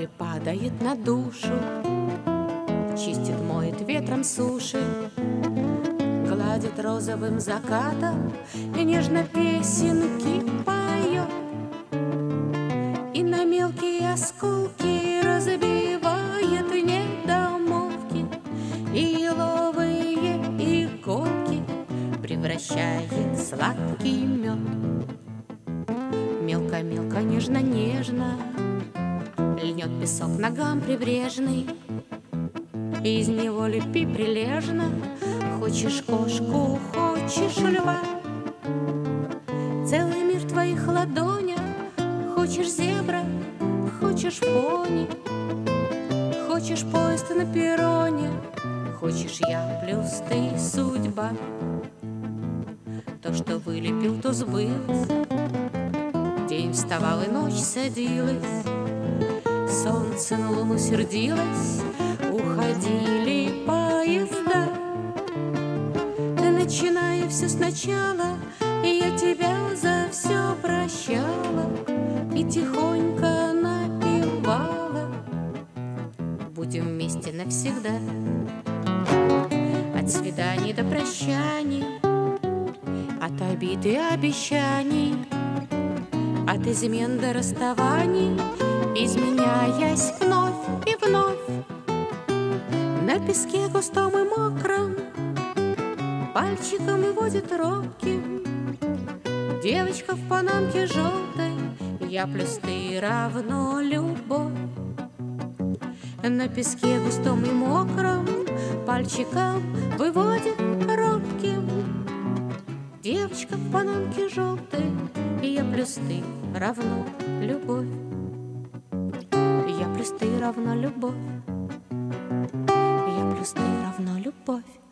Море падает на душу, чистит, моет ветром суши, гладит розовым закатом и нежно песенки поет, и на мелкие осколки разбивает недомолвки, и еловые иголки превращает в сладкий мед. Мелко-мелко, нежно-нежно льнет песок ногам прибрежный, из него лепи прилежно. Хочешь кошку, хочешь льва, целый мир в твоих ладонях. Хочешь зебра, хочешь пони, хочешь поезд на перроне, хочешь я плюс ты, судьба. То, что вылепил, то сбылось. День вставал и ночь садилась, солнце на луну сердилось, уходили поезда. Начиная все сначала, я тебя за все прощала и тихонько напевала: будем вместе навсегда. От свиданий до прощаний, от обид и обещаний, от измен до расставаний, изменяясь вновь и вновь. На песке густом и мокром пальчиком выводит робким девочка в панамке желтой. Я плюс ты равно любовь. На песке густом и мокром пальчиком выводит робким девочка в панамке желтой. Я плюс ты равно любовь. Я плюс ты равно любовь. Я плюс ты равно любовь.